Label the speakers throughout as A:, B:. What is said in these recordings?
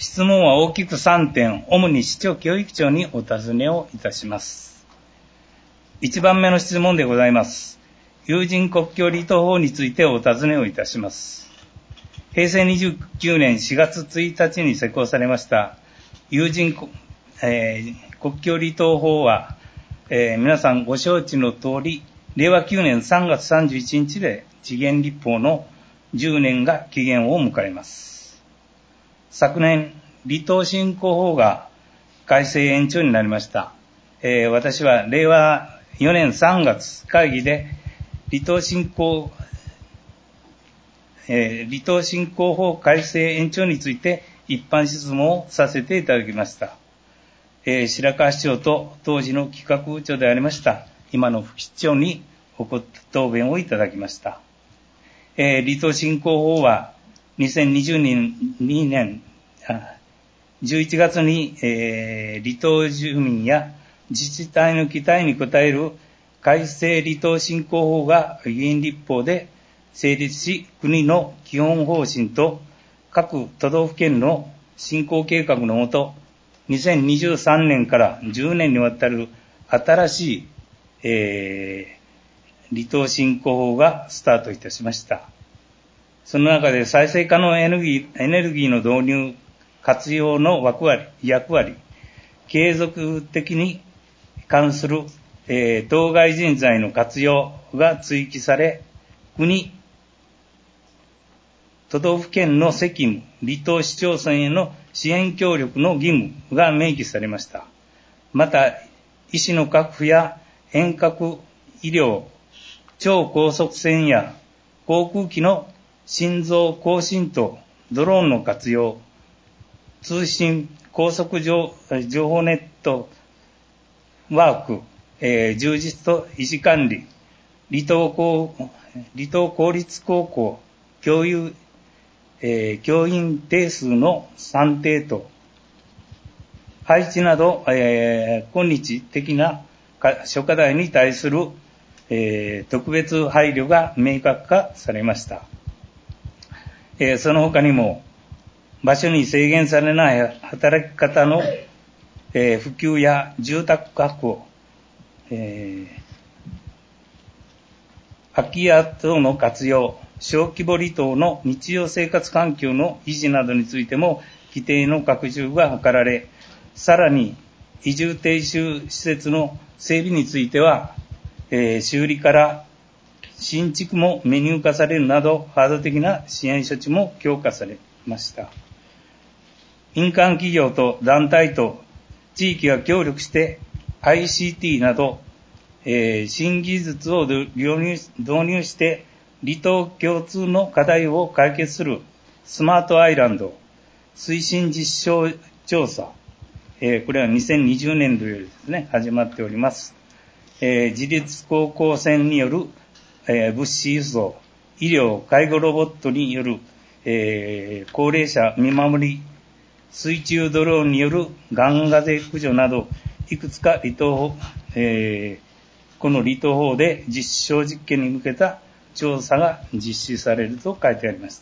A: 質問は大きく3点、主に市長教育長にお尋ねをいたします。1番目の質問でございます。有人国境離島法についてお尋ねをいたします。平成29年4月1日に施行されました有人国境離島法は、皆さんご承知の通り、令和9年3月31日で時限立法の10年が期限を迎えます。昨年、離島振興法が改正延長になりました。私は令和4年3月会議で離島振興法改正延長について一般質問をさせていただきました。白川市長と当時の企画部長でありました今の副市長に答弁をいただきました。離島振興法は2022年11月に、離島住民や自治体の期待に応える改正離島振興法が議員立法で成立し、国の基本方針と各都道府県の振興計画のもと、2023年から10年にわたる新しい、離島振興法がスタートいたしました。その中で再生可能エネルギーの導入、活用の役割、継続的に関する、当該人材の活用が追記され、国、都道府県の責務、離島市町村への支援協力の義務が明記されました。また、医師の確保や遠隔医療、超高速船や航空機の心臓更新とドローンの活用、通信高速情報ネットワーク、充実と維持管理、離島公立高校教員定数の算定と配置など、今日的な諸課題に対する、特別配慮が明確化されました。その他にも場所に制限されない働き方の、普及や住宅確保、空き家等の活用、小規模離島の日常生活環境の維持などについても規定の拡充が図られ、さらに移住定住施設の整備については、修理から新築もメニュー化されるなどハード的な支援措置も強化されました。民間企業と団体と地域が協力して ICT など、新技術を導入して離島共通の課題を解決するスマートアイランド推進実証調査、これは2020年度よりですね、始まっております。自立高校船による、物資輸送、医療、介護ロボットによる、高齢者見守り、水中ドローンによるガンガゼ駆除など、いくつかこの離島法で実証実験に向けた調査が実施されると書いてありました。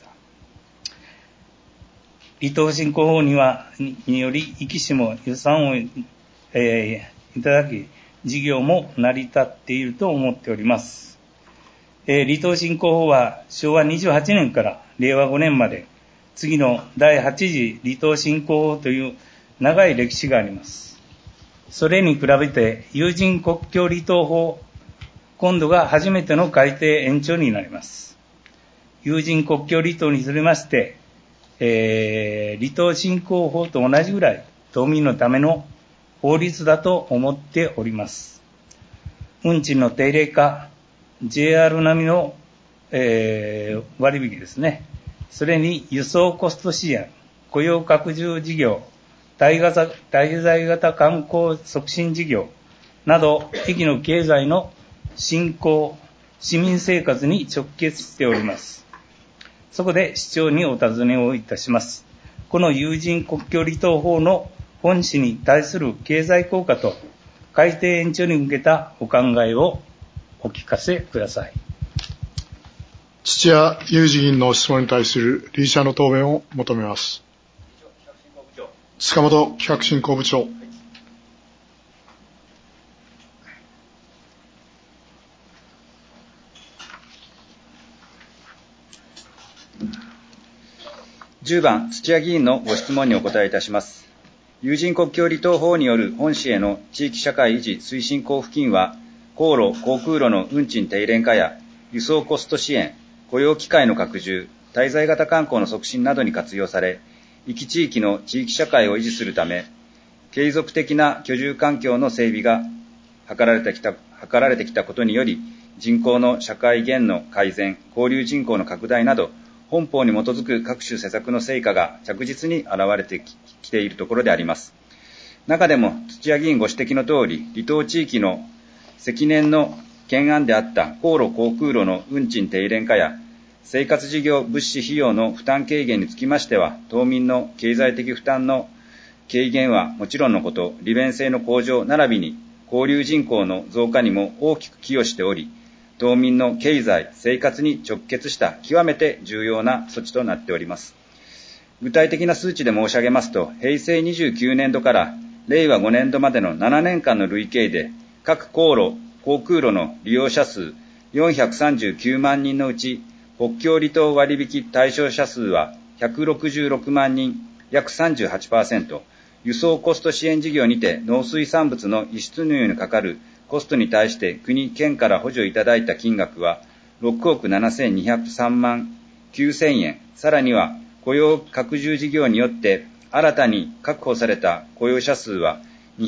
A: 離島振興法により、壱岐市も予算を、いただき、事業も成り立っていると思っております。離島振興法は昭和28年から令和5年まで、次の第8次離島振興法という長い歴史があります。それに比べて有人国境離島法、今度が初めての改定延長になります。有人国境離島につれまして、離島振興法と同じぐらい島民のための法律だと思っております。運賃の低廉化、JR 並みの、割引ですね。それに輸送コスト支援、雇用拡充事業、滞在型観光促進事業など、駅の経済の振興、市民生活に直結しております。そこで市長にお尋ねをいたします。この有人国境離島法の本旨に対する経済効果と改定延長に向けたお考えをお聞かせください。
B: 土屋裕二議員の質問に対する理事者の答弁を求めます。 塚本企画振興部長。
C: 10番、土屋議員のご質問にお答えいたします。有人国境離島法による本市への地域社会維持推進交付金は、航路・航空路の運賃低廉化や輸送コスト支援、雇用機会の拡充、滞在型観光の促進などに活用され、壱岐地域の地域社会を維持するため、継続的な居住環境の整備が図られてきたことにより、人口の社会減の改善、交流人口の拡大など、本法に基づく各種施策の成果が着実に現れてきているところであります。中でも、土屋議員ご指摘のとおり、離島地域の積年の懸案であった航路・航空路の運賃低廉化や、生活事業物資費用の負担軽減につきましては、島民の経済的負担の軽減はもちろんのこと、利便性の向上並びに交流人口の増加にも大きく寄与しており、島民の経済、生活に直結した極めて重要な措置となっております。具体的な数値で申し上げますと、平成29年度から令和5年度までの7年間の累計で、各航路、航空路の利用者数439万人のうち、国境離島割引対象者数は166万人、約 38%、輸送コスト支援事業にて農水産物の輸出入にかかるコストに対して国、県から補助いただいた金額は6億7203万9000円。さらには雇用拡充事業によって新たに確保された雇用者数は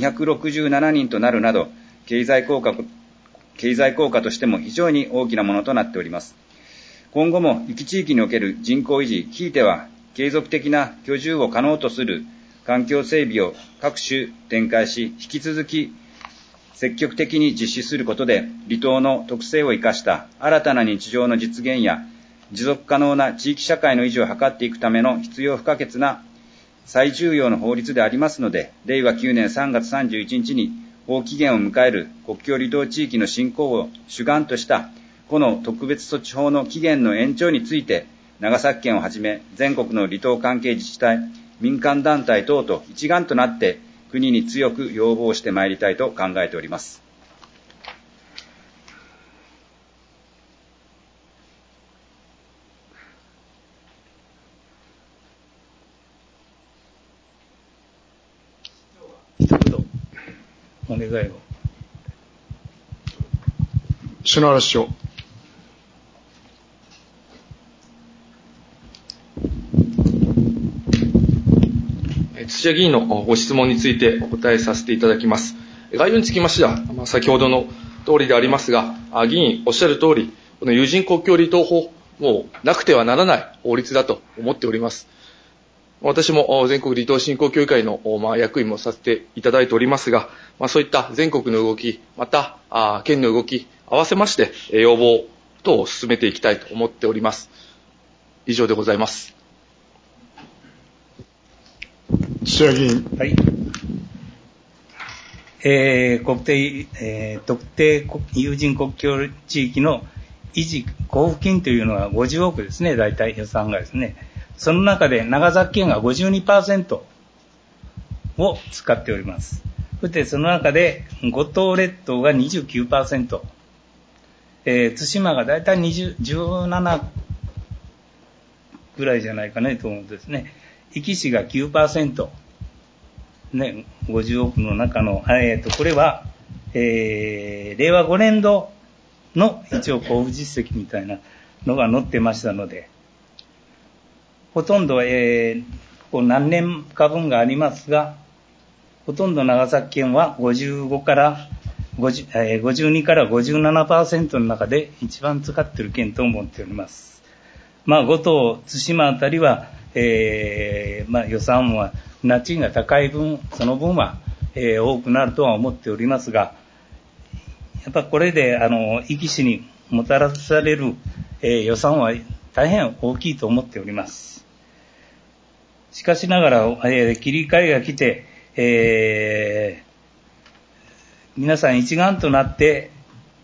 C: 267人となるなど、経済効果としても非常に大きなものとなっております。今後も壱岐地域における人口維持、ひいては継続的な居住を可能とする環境整備を各種展開し、引き続き積極的に実施することで、離島の特性を生かした新たな日常の実現や、持続可能な地域社会の維持を図っていくための必要不可欠な最重要の法律でありますので、令和9年3月31日に法期限を迎える国境離島地域の振興を主眼としたこの特別措置法の期限の延長について、長崎県をはじめ全国の離島関係自治体、民間団体等と一丸となって国に強く要望してまいりたいと考えております。
A: 一言お願いを。
B: 篠原市長。
D: 土屋議員のご質問についてお答えさせていただきます。概要につきましては、先ほどの通りでありますが、議員おっしゃる通り、この有人国境離島法、もうなくてはならない法律だと思っております。私も全国離島振興協議会の役員もさせていただいておりますが、そういった全国の動き、また県の動き、合わせまして要望等を進めていきたいと思っております。以上でございます。
B: 土屋議員。
A: はい。特定有人国境地域の維持交付金というのは50億ですね、大体予算がですね。その中で長崎県が 52% を使っております。そしてその中で五島列島が 29%、対馬が大体17ぐらいじゃないかねと思うんですね。壱岐市が 9%、ね、50億の中の、これは、令和5年度の一応交付実績みたいなのが載ってましたので、ほとんど、何年か分がありますが、ほとんど長崎県は52から57% の中で一番使っている県と思っております。五島、対馬あたりは、予算は船賃が高い分、その分は、多くなるとは思っておりますが、やっぱこれで壱岐市にもたらされる、予算は大変大きいと思っております。しかしながら、切り替えが来て、皆さん一丸となって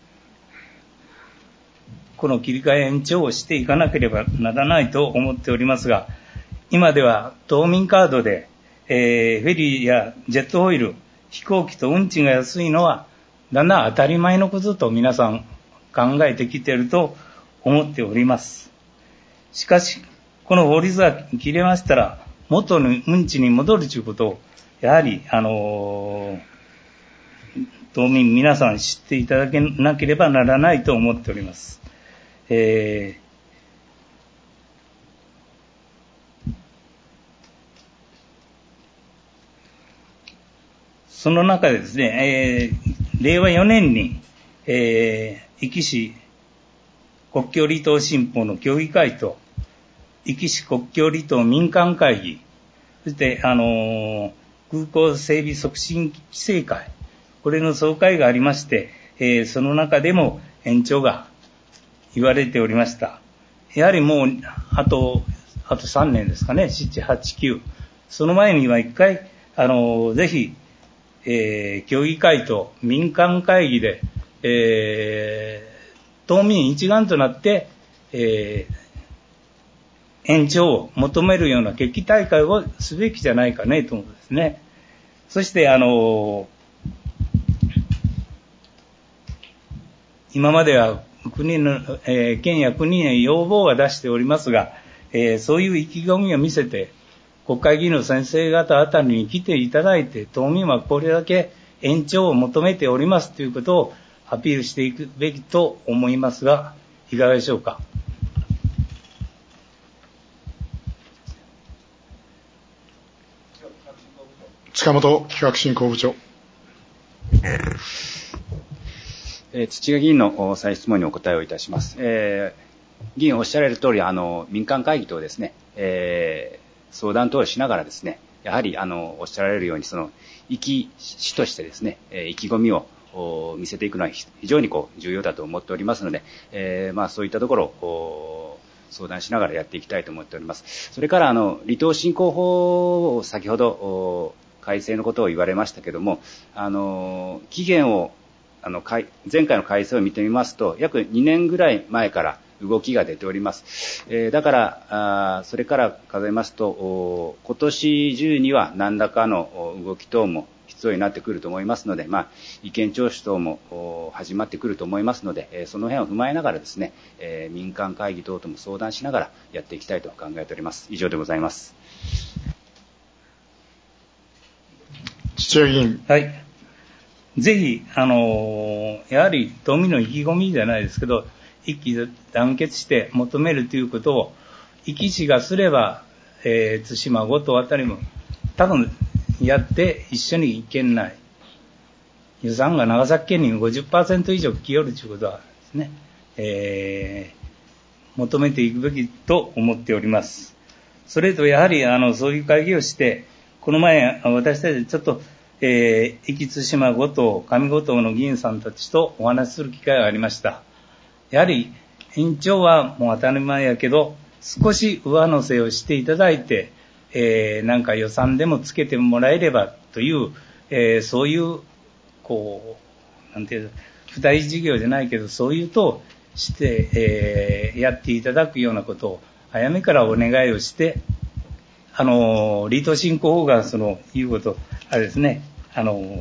A: この切り替え延長をしていかなければならないと思っておりますが、今では島民カードで、 フェリーやジェットオイル、飛行機と運賃が安いのはだんだん当たり前のことと皆さん考えてきていると思っております。しかしこの法律が切れましたら元の運賃に戻るということをやはり島民皆さん知っていただけなければならないと思っております。その中でですね、令和4年に、壱岐市国境離島新報の協議会と壱岐市国境離島民間会議、そして空港整備促進規制会、これの総会がありまして、その中でも延長が言われておりました。やはりもうあと3年ですかね、7、8、9、その前には一回ぜひ協議会と民間会議で、島民一丸となって、延長を求めるような決起大会をすべきじゃないかねと思うんですね。そして今までは国の、県や国へ要望は出しておりますが、そういう意気込みを見せて国会議員の先生方あたりに来ていただいて、島民はこれだけ延長を求めておりますということをアピールしていくべきと思いますが、いかがでしょうか。
B: 塚本企画振興部長。
C: 土屋議員の再質問にお答えをいたします。議員おっしゃられる通り、民間会議とですね、相談等をしながらですね、やはりおっしゃられるように壱岐市としてですね、意気込みを見せていくのは非常に重要だと思っておりますので、そういったところを相談しながらやっていきたいと思っております。それから離島振興法を先ほど改正のことを言われましたけども、期限を前回の改正を見てみますと約2年ぐらい前から動きが出ております。だからそれから数えますと今年中には何らかの動き等も必要になってくると思いますので、意見聴取等も始まってくると思いますので、その辺を踏まえながらですね、民間会議等とも相談しながらやっていきたいと考えております。以上でございます。
B: 土屋議員。
A: はい。ぜひやはり島民の意気込みじゃないですけど、一気団結して求めるということを壱岐市がすれば、対馬五島あたりも多分やって一緒に県内予算が長崎県に 50% 以上来よるということはですね、求めていくべきと思っております。それとやはりそういう会議をして、この前私たちちょっと壱岐対馬五島上五島の議員さんたちとお話しする機会がありました。やはり延長はもう当たり前やけど、少し上乗せをしていただいて、なんか予算でもつけてもらえればという、そういうなんていう付帯事業じゃないけど、そういうとして、やっていただくようなことを早めからお願いをして、離島振興法がいうことあれですね、これは何や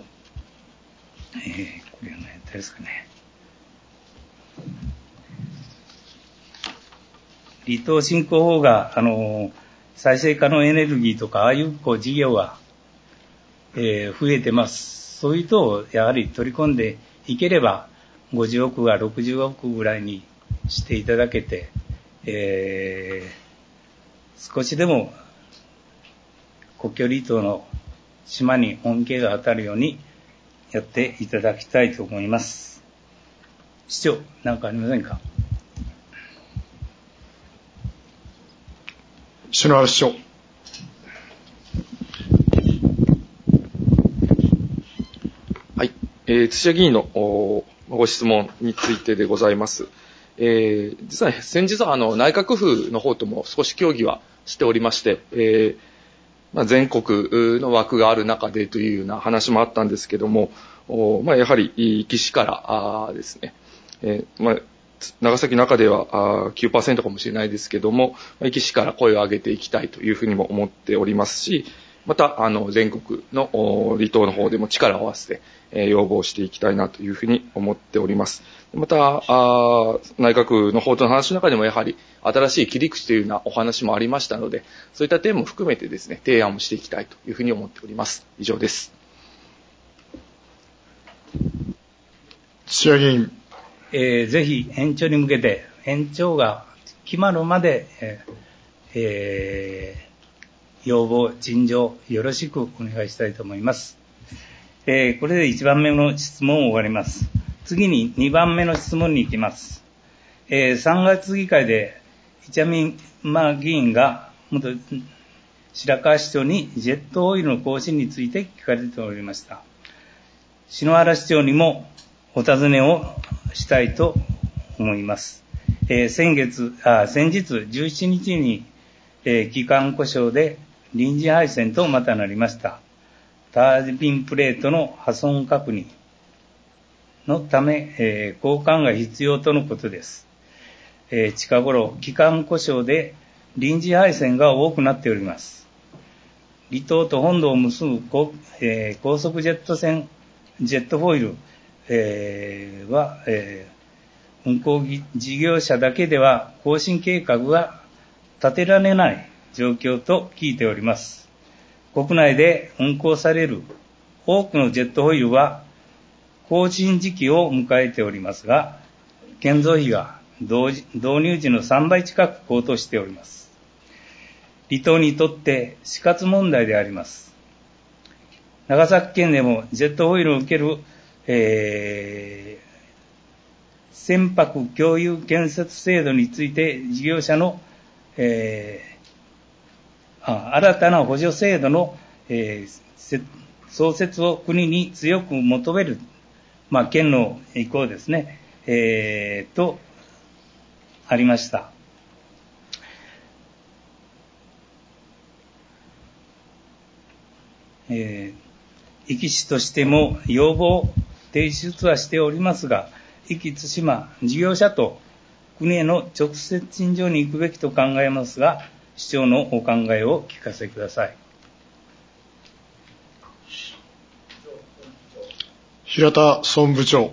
A: ったですかね。離島振興法が再生可能エネルギーとかああいう事業が、増えてます。そういうとやはり取り込んでいければ50億が60億ぐらいにしていただけて、少しでも国境離島の島に恩恵が当たるようにやっていただきたいと思います。市長、何かありませんか。
B: 篠原市長。
D: はい、土屋議員のご質問についてでございます。実は先日は内閣府の方とも少し協議はしておりまして、全国の枠がある中でというような話もあったんですけども、やはり壱岐市からですね、長崎の中では 9% かもしれないですけども、壱岐市から声を上げていきたいというふうにも思っておりますし、 また、全国の離島の方でも力を合わせて、要望していきたいなというふうに思っております。また、内閣の方との話の中でもやはり新しい切り口というようなお話もありましたので、そういった点も含めてですね、提案をしていきたいというふうに思っております。以上です。
B: 土屋議員。
A: ぜひ延長に向けて、延長が決まるまで、要望、陳情、よろしくお願いしたいと思います。これで1番目の質問を終わります。次に2番目の質問に行きます。3月議会で、市山議員が元白河市長にジェットオイルの更新について聞かれておりました。篠原市長にもお尋ねをしたいと思います。先日17日に、基幹故障で臨時配線とまたなりました。タービンプレートの破損確認のため、交換が必要とのことです。近頃、基幹故障で臨時配線が多くなっております。離島と本土を結ぶ高速ジェット船、ジェットフォイル、は、運航事業者だけでは更新計画が立てられない状況と聞いております。国内で運航される多くのジェットホイールは更新時期を迎えておりますが、建造費が導入時の3倍近く高騰しております。離島にとって死活問題であります。長崎県でもジェットホイールを受ける、船舶共有建設制度について事業者の、新たな補助制度の、創設を国に強く求める、県の意向ですね、とありました。壱岐市としても要望を提出はしておりますが、壱岐対馬事業者と国への直接陳情に行くべきと考えますが、市長のお考えを聞かせください。
B: 平田総務部長。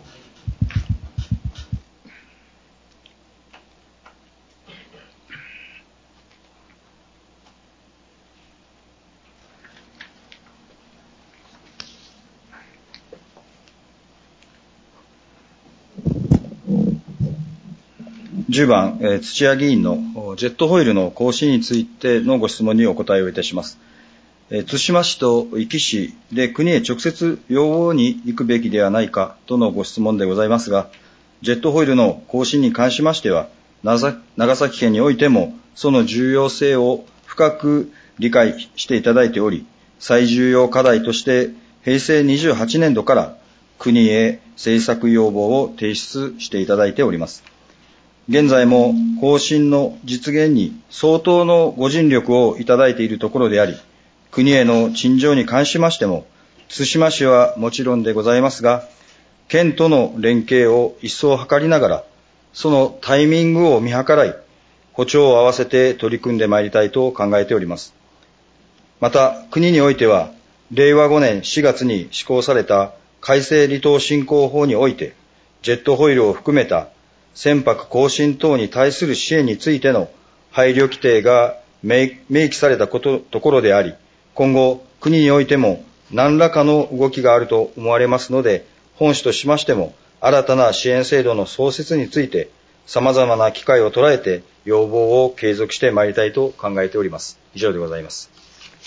C: 10番、土屋議員のジェットホイールの更新についてのご質問にお答えをいたします。対馬市と壱岐市で国へ直接要望に行くべきではないかとのご質問でございますが、ジェットホイールの更新に関しましては、長崎県においてもその重要性を深く理解していただいており、最重要課題として平成28年度から国へ政策要望を提出していただいております。現在も更新の実現に相当のご尽力をいただいているところであり、国への陳情に関しましても、対馬市はもちろんでございますが、県との連携を一層図りながら、そのタイミングを見計らい、歩調を合わせて取り組んでまいりたいと考えております。また、国においては、令和5年4月に施行された改正離島振興法において、ジェットホイールを含めた船舶更新等に対する支援についての配慮規定が明記されたところであり、今後国においても何らかの動きがあると思われますので、本市としましても新たな支援制度の創設について様々な機会を捉えて要望を継続してまいりたいと考えております。以上でございます。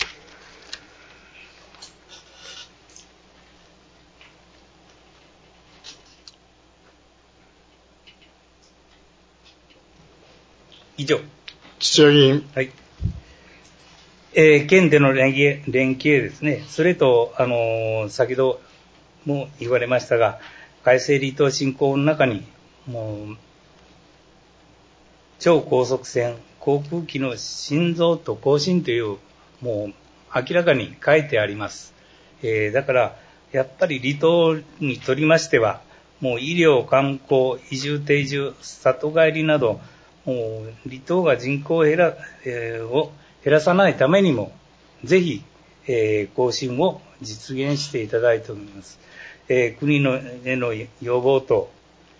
A: 以上。
B: 土屋議員。
A: はい。県での連携ですね。それと、先ほども言われましたが、改正離島振興の中に、もう、超高速船、航空機の新造と更新という、もう、明らかに書いてあります。だから、やっぱり離島にとりましては、もう医療、観光、移住、定住、里帰りなど、もう離島が人口を減らさないためにも、ぜひ、 更新を実現していただいております。国のへの要望と、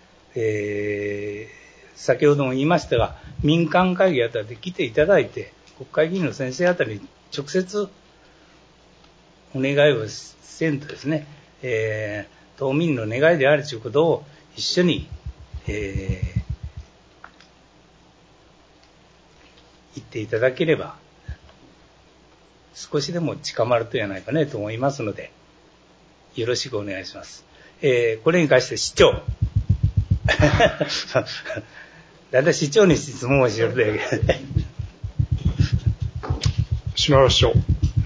A: 先ほども言いましたが、民間会議あたりで来ていただいて、国会議員の先生あたりに直接お願いをせんとですね、島民の願いであるということを一緒に、言っていただければ、少しでも近まるとやないかねと思いますので、よろしくお願いします。これに関して市長。だいたい市長に質問をしようというわけで。
B: 篠原市長。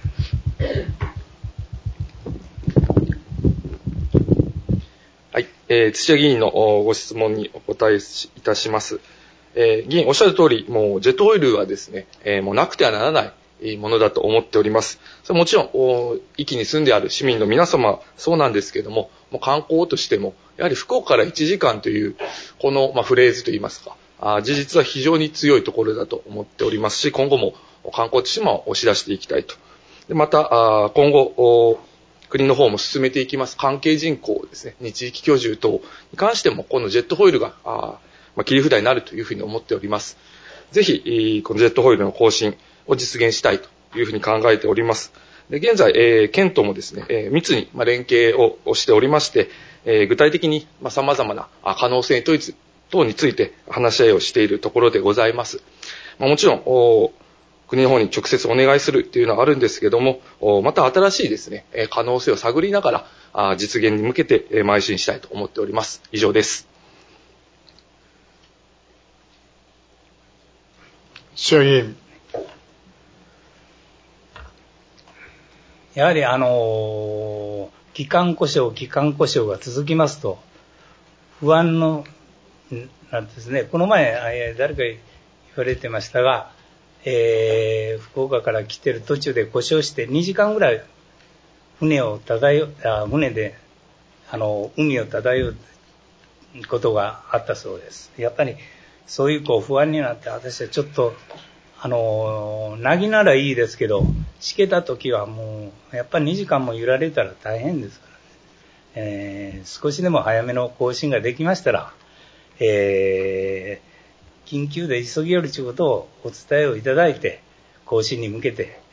D: はい、土屋議員のご質問にお答えいたします。議員おっしゃる通り、もうジェットオイルはですね、もうなくてはならないものだと思っております。それもちろん、壱岐に住んである市民の皆様、そうなんですけれども、もう観光としても、やはり福岡から1時間という、この、フレーズといいますか、事実は非常に強いところだと思っておりますし、今後も観光としても押し出していきたいと。でまた、今後、国の方も進めていきます関係人口ですね、地域居住等に関しても、このジェットホイールが、切り札になるというふうに思っております。ぜひ、このジェットホイールの更新を実現したいというふうに考えております。で現在、県ともですね、密に連携をしておりまして、具体的に様々な可能性等について話し合いをしているところでございます。もちろん、国の方に直接お願いするというのはあるんですけども、また新しいですね、可能性を探りながら、実現に向けて邁進したいと思っております。以上です。
B: 土屋議員。
A: やはり基幹故障が続きますと、不安の、なんですね、この前、誰か言われてましたが、福岡から来てる途中で故障して2時間ぐらい船で海を漂うことがあったそうです。やっぱりそういう不安になって、私はちょっとなぎならいいですけど、しけた時はもうやっぱり2時間も揺られたら大変ですからね。少しでも早めの更新ができましたら、緊急で急ぎ寄るということをお伝えをいただいて、更新に向けて、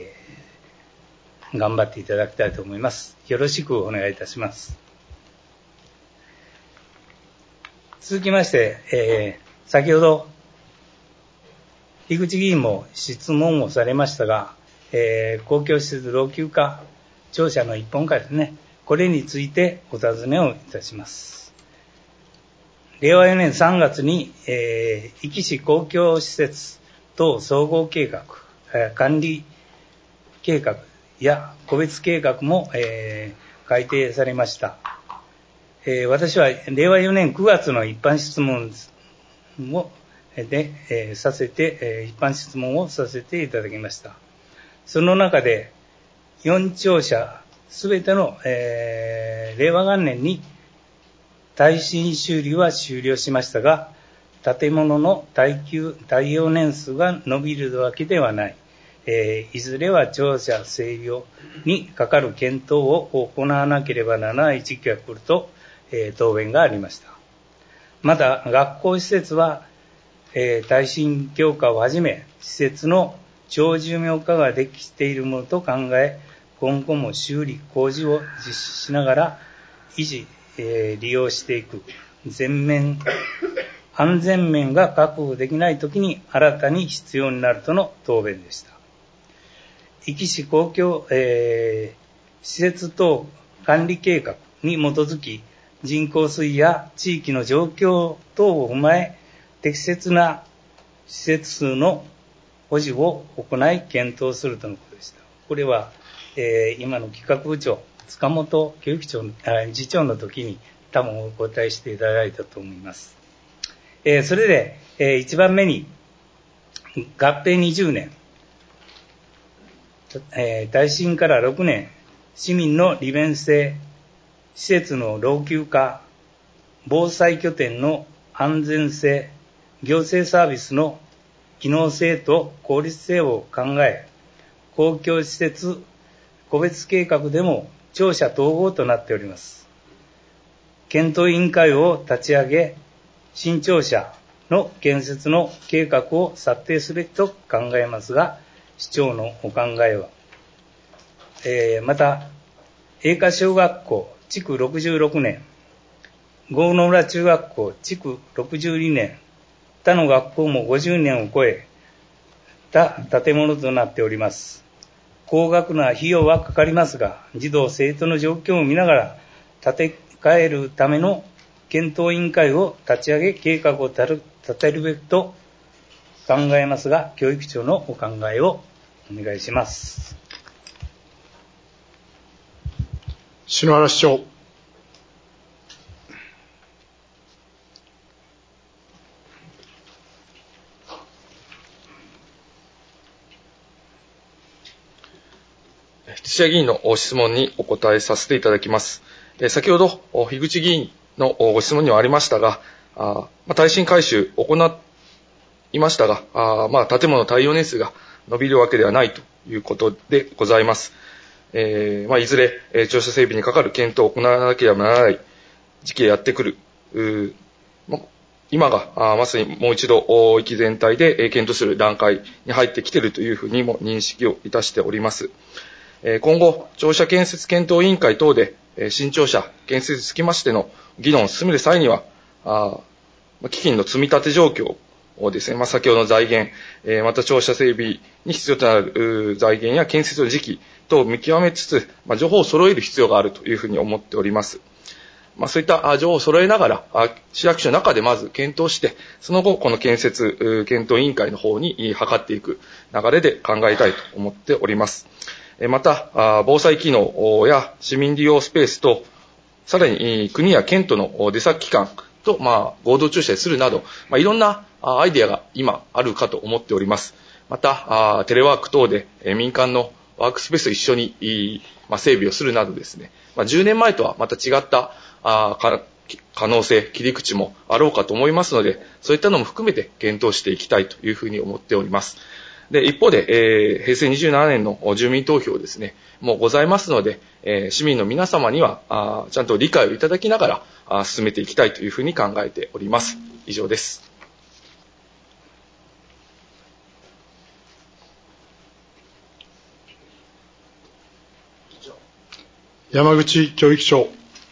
A: 頑張っていただきたいと思います。よろしくお願いいたします。続きまして、先ほど井口議員も質問をされましたが、公共施設老朽化庁舎の一本化ですね、これについてお尋ねをいたします。令和4年3月に、壱岐市公共施設等総合計画、管理計画や個別計画も、改定されました。私は令和4年9月の一般質問を一般質問をさせていただきました。その中で4庁舎すべての、令和元年に耐震修理は終了しましたが、建物の耐用年数が伸びるわけではない。いずれは庁舎整備にかかる検討を行わなければならない時期が来ると、答弁がありました。また学校施設は、耐震強化をはじめ施設の長寿命化ができているものと考え、今後も修理工事を実施しながら維持、利用していく。安全面が確保できないときに新たに必要になるとの答弁でした。壱岐市公共、施設等管理計画に基づき、人口推移や地域の状況等を踏まえ、適切な施設数の保持を行い検討するとのことでした。これは、今の企画部長、塚本教育長次長の時に多分お答えしていただいたと思います。それで、1番目に合併20年、耐震から6年、市民の利便性、施設の老朽化、防災拠点の安全性、行政サービスの機能性と効率性を考え、公共施設個別計画でも庁舎統合となっております。検討委員会を立ち上げ、新庁舎の建設の計画を策定すべきと考えますが、市長のお考えは、また、栄華小学校築66年、郷野村中学校築62年、他の学校も50年を超えた建物となっております。高額な費用はかかりますが、児童生徒の状況を見ながら建て替えるための検討委員会を立ち上げ、計画を立てるべきと考えますが、教育長のお考えをお願いします。
B: 篠原市長。
D: 土屋議員の質問にお答えさせていただきます。先ほど、樋口議員のご質問にはありましたが、耐震改修を行いましたが、建物の耐用年数が伸びるわけではないということでございます。いずれ、庁舎整備にかかる検討を行わなければならない時期がやってくる。今がまさにもう一度、域全体で検討する段階に入ってきているというふうにも認識をいたしております。今後、庁舎建設検討委員会等で、新庁舎建設につきましての議論を進める際には、基金の積み立て状況をですね、先ほどの財源、また庁舎整備に必要となる財源や建設の時期等を見極めつつ、情報を揃える必要があるというふうに思っております。そういった情報を揃えながら、市役所の中でまず検討して、その後、この建設検討委員会の方に諮っていく流れで考えたいと思っております。また、防災機能や市民利用スペースと、さらに国や県との出先機関と合同駐車するなど、いろんなアイデアが今あるかと思っております。また、テレワーク等で民間のワークスペースと一緒に整備をするなどですね、10年前とはまた違った可能性、切り口もあろうかと思いますので、そういったのも含めて検討していきたいというふうに思っております。で、一方で、平成27年の住民投票ですね、もうございますので、市民の皆様にはちゃんと理解をいただきながら進めていきたいというふうに考えております。以上です。
B: 山口教育長。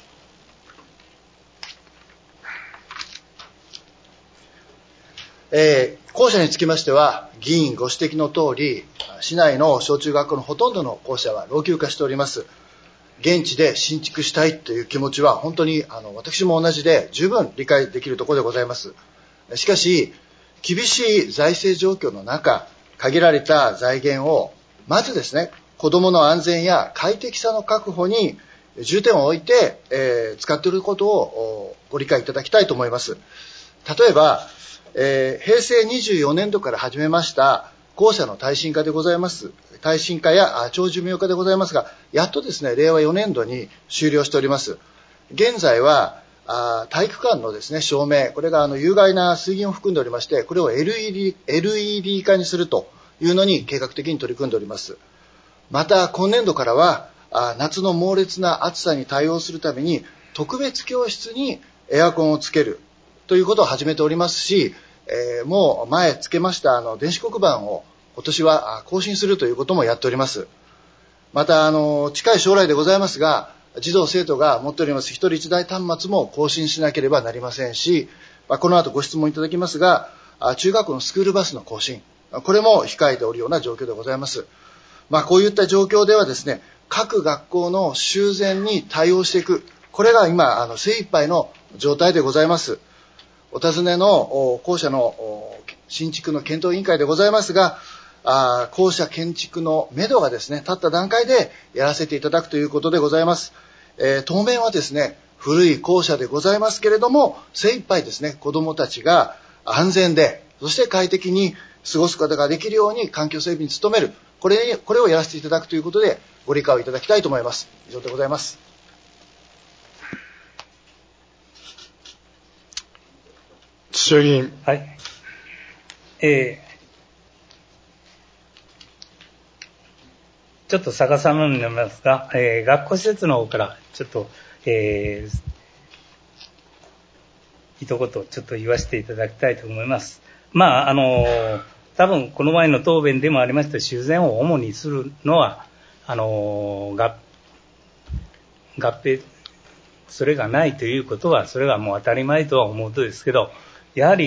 E: 校舎につきましては、議員ご指摘の通り、市内の小中学校のほとんどの校舎は老朽化しております。現地で新築したいという気持ちは、本当に私も同じで十分理解できるところでございます。しかし、厳しい財政状況の中、限られた財源を、まずですね、子どもの安全や快適さの確保に重点を置いて、使っていることをご理解いただきたいと思います。例えば、平成24年度から始めました校舎の耐震化でございます。耐震化や長寿命化でございますが、やっとですね、令和4年度に終了しております。現在は体育館のですね、照明、これが有害な水銀を含んでおりまして、これを LED 化にするというのに計画的に取り組んでおります。また今年度からは夏の猛烈な暑さに対応するために特別教室にエアコンをつけるということを始めておりますし、もう前つけました電子黒板を今年は更新するということもやっております。また近い将来でございますが、児童生徒が持っております一人一台端末も更新しなければなりませんし、この後ご質問いただきますが、中学校のスクールバスの更新、これも控えておるような状況でございます。こういった状況ではですね、各学校の修繕に対応していく、これが今精一杯の状態でございます。お尋ねの校舎の新築の検討委員会でございますが、校舎建築の目処がですね、立った段階でやらせていただくということでございます。当面はですね、古い校舎でございますけれども、精一杯ですね、子どもたちが安全で、そして快適に過ごすことができるように環境整備に努める、これをやらせていただくということでご理解をいただきたいと思います。以上でございます。
B: 土屋議員。
A: はい。 ちょっと逆さまになりますが、学校施設の方からちょっと、一言ちょっと言わせていただきたいと思います。多分この前の答弁でもありました修繕を主にするのは合併それがないということはそれがもう当たり前とは思うとですけど、やはり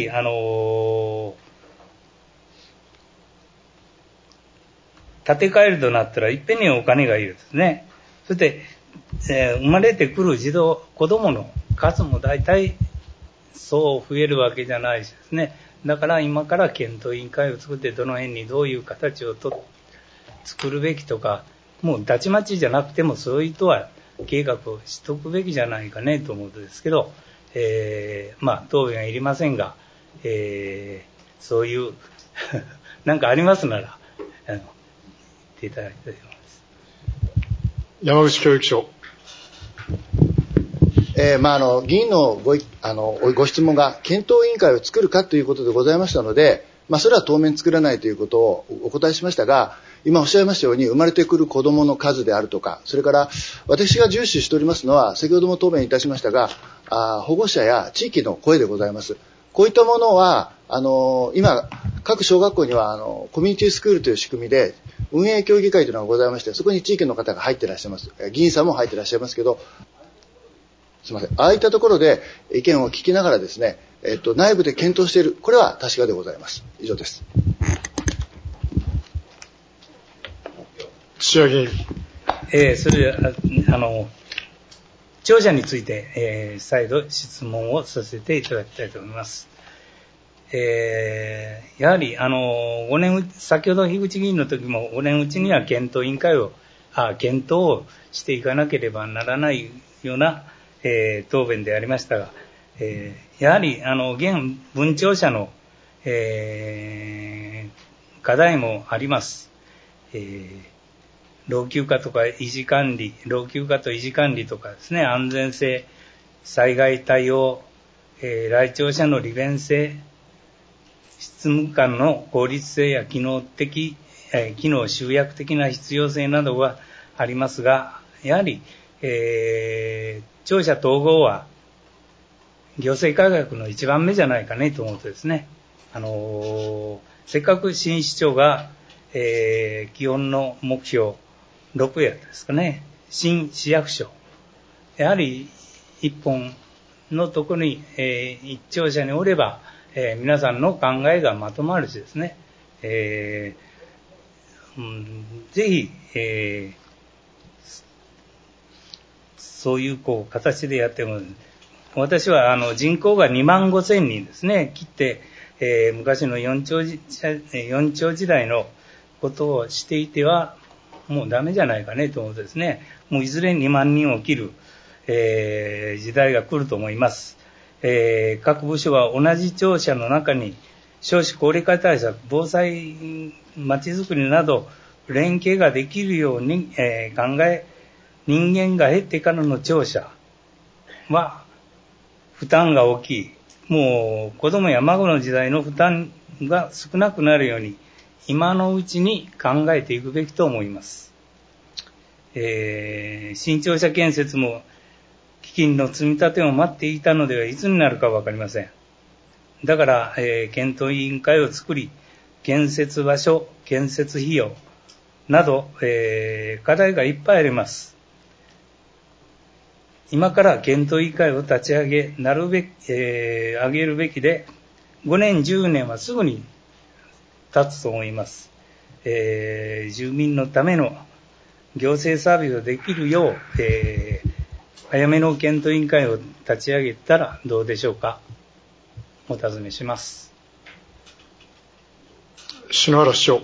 A: 建て替えるとなったらいっぺんにお金がいるですね。そして、生まれてくる子供の数も大体そう増えるわけじゃないしですね。だから今から検討委員会を作ってどの辺にどういう形を作るべきとか、もうたちまちじゃなくてもそういう人は計画をしとくべきじゃないかねと思うんですけど、答弁はいりませんが、そういうなんかありますなら言っていただきたいと思います。
B: 山口教育長。
E: 議員のご質問が検討委員会を作るかということでございましたので、それは当面作らないということをお答えしましたが、今おっしゃいましたように生まれてくる子どもの数であるとか、それから私が重視しておりますのは、先ほども答弁いたしましたが、保護者や地域の声でございます。こういったものは今各小学校にはコミュニティスクールという仕組みで運営協議会というのがございまして、そこに地域の方が入っていらっしゃいます。議員さんも入っていらっしゃいますけど、すみません。ああいったところで意見を聞きながらですね、内部で検討している。これは確かでございます。以上です。
B: 土屋議員。
A: それでは、庁舎について、再度質問をさせていただきたいと思います。やはり、5年、先ほど樋口議員の時も5年うちには検討委員会を、検討をしていかなければならないような、答弁でありましたが、やはり現文庁舎の、課題もあります。老朽化とか維持管理、老朽化と維持管理とかですね、安全性、災害対応、来庁舎の利便性、執務官の効率性や機能集約的な必要性などがありますが、やはり、庁舎統合は行政改革の一番目じゃないかねと思うとですね、せっかく新市長が、基本の目標6やですかね、新市役所、やはり一本のところに、一庁舎におれば、皆さんの考えがまとまるしですね、ぜひ、そういう形でやっても、私は人口が25,000人ですね、切って、昔の4兆時代のことをしていては、もうダメじゃないかねと思うとですね、もういずれ2万人を切る、時代が来ると思います。各部署は同じ庁舎の中に少子高齢化対策、防災、まちづくりなど連携ができるように、人間が減ってからの庁舎は負担が大きい。もう子供や孫の時代の負担が少なくなるように今のうちに考えていくべきと思います。新庁舎建設も基金の積み立てを待っていたのではいつになるか分かりません。だから、検討委員会を作り、建設場所、建設費用など、課題がいっぱいあります。今から検討委員会を立ち上げ、上げるべきで、5年、10年はすぐに経つと思います。住民のための行政サービスができるよう、早めの検討委員会を立ち上げたらどうでしょうか。お尋ねします。
B: 篠原市長。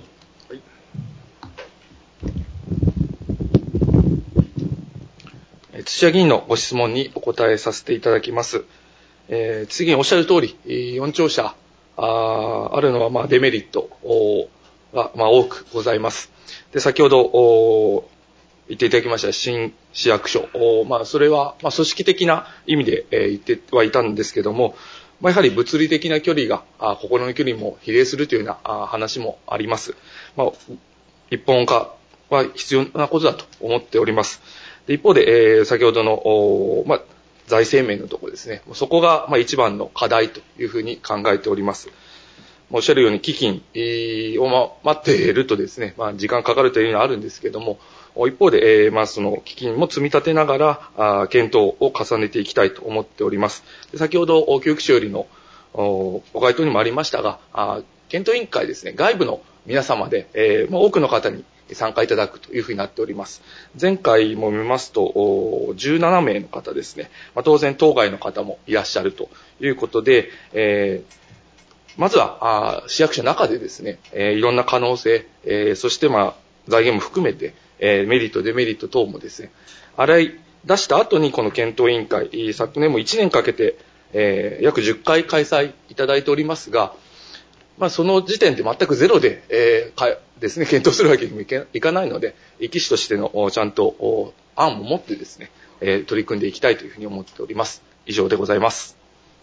D: 土屋議員のご質問にお答えさせていただきます。次におっしゃる通り、4庁舎あるのはデメリットが多くございます。で、先ほど言っていただきました新市役所、それは組織的な意味で言ってはいたんですけども、やはり物理的な距離が心の距離も比例するというような話もあります。一本化は必要なことだと思っております。で一方で、先ほどの、財政面のところですね。そこが、一番の課題というふうに考えております。おっしゃるように基金を待っているとですね、時間かかるというのはあるんですけれども、一方で、その基金も積み立てながら、検討を重ねていきたいと思っております。先ほど、教育省よりのご回答にもありましたが、検討委員会ですね、外部の皆様で、多くの方に参加いただくというふうになっております。前回も見ますと、17名の方ですね、当然当該の方もいらっしゃるということで、まずは市役所の中でですね、いろんな可能性、そして財源も含めて、メリット、デメリット等もですね、洗い出した後にこの検討委員会、昨年も1年かけて、約10回開催いただいておりますが、その時点で全くゼロで、ですね、検討するわけにもいかないので、医師としてのちゃんと案を持ってですね、取り組んでいきたいというふうに思っております。以上でございます。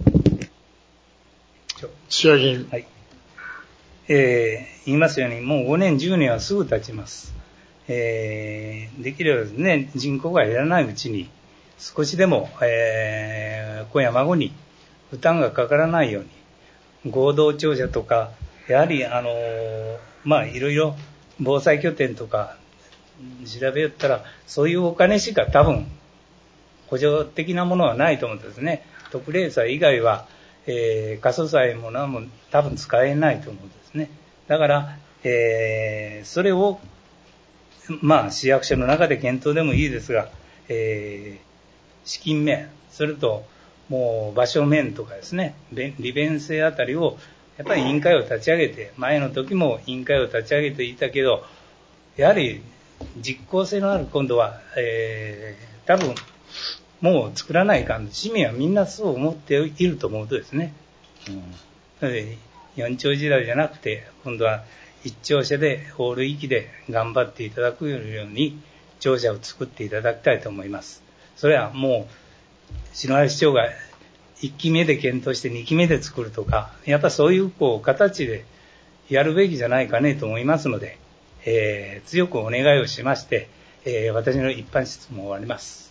B: 土屋議員。
A: はい。言いますように、もう5年、10年はすぐ経ちます。できればですね、人口が減らないうちに、少しでも、子や孫に負担がかからないように、合同庁舎とか、やはり、いろいろ防災拠点とか調べよったら、そういうお金しか多分、補助的なものはないと思うんですね。特例債以外は、過疎債も何も多分使えないと思うんですね。だから、それを、市役所の中で検討でもいいですが、資金面、それと、もう場所面とかですね、利便性あたりを、やっぱり委員会を立ち上げて、前の時も委員会を立ち上げていたけど、やはり実効性のある今度は、多分、もう作らないかん。市民はみんなそう思っていると思うとですね。4庁時代じゃなくて、今度は1庁舎で、オール域で頑張っていただくように、庁舎を作っていただきたいと思います。それはもう、篠原市長が1期目で検討して2期目で作るとか、やっぱそういう形でやるべきじゃないかねと思いますので、強くお願いをしまして、私の一般質問を終わります。